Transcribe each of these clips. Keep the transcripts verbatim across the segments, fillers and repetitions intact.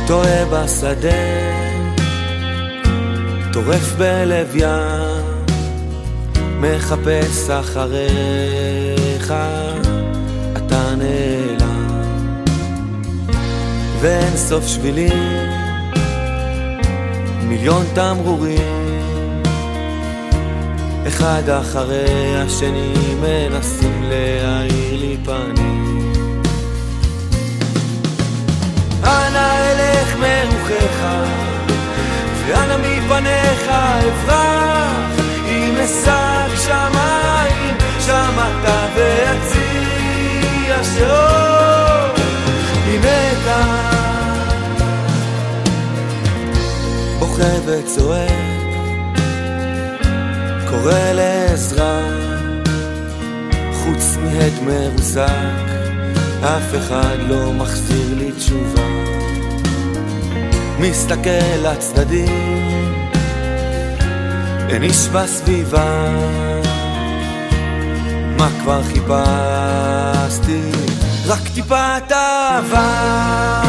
טועה בשדה, טורף בלב ים, מחפש אחריך, אתה נעלם. ואין סוף שבילים, מיליון תמרורים, אחד אחרי השני מנסים להאיר לי פנים. אנה אלך מרוחך, ואנה מפניך אברח, אם אשק שמיים, שמעת והציע שאור ממך. בוכה וצועק, קורא לעזרה, חוץ מהד מרוסק, אף אחד לא מחזיר לי תשובה. מסתכל לצדדים, אין איש בסביבה, מה כבר חיפשתי? רק טיפת אהבה.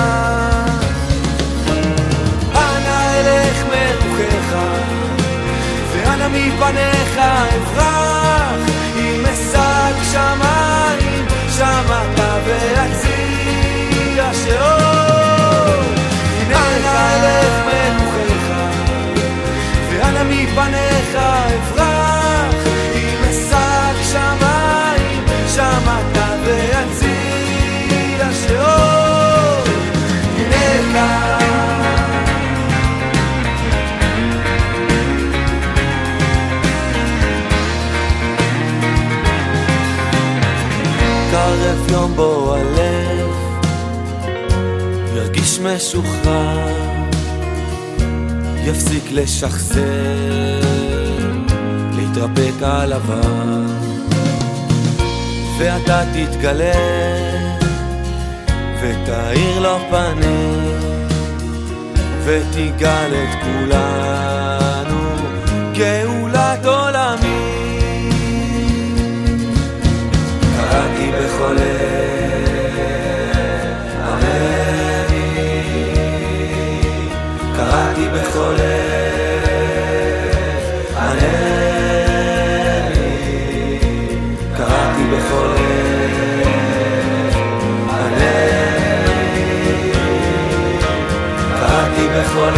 אנה אלך מרוחך, ואנה מפניך אברח, אם אשק שמיים, שמעת והציע שאור. אנה אלך מרוחך, ואנה מפניך אברח, אם אשק שמיים, שמעת והציע שאור. הנה כאן קרב יום בו הלב ירגיש משוחרר, יפסיק לשחזר, להתרפק על עבר, ואתה תתגלה ותאיר לו פנים, ותיגל את כולנו גאולת עולמי. קראתי בכל עמני, קראתי בכל ענני, קראתי בכל ענני, קראתי בכל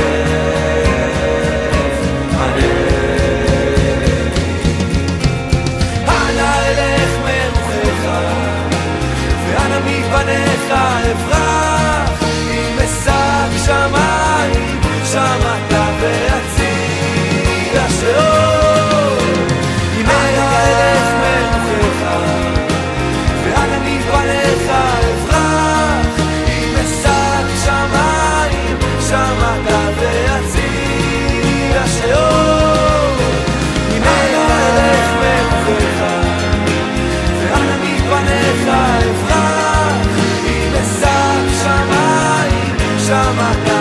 מפניך אברח, אם אשק שמיים, שמעת והציע שאור. הנה אלך מרוחך, ואנה מפניך אברח, אם אשק שמיים, שמעת והציע שאור. הנה אלך מרוחך, ואנה מפניך אברח, שמעת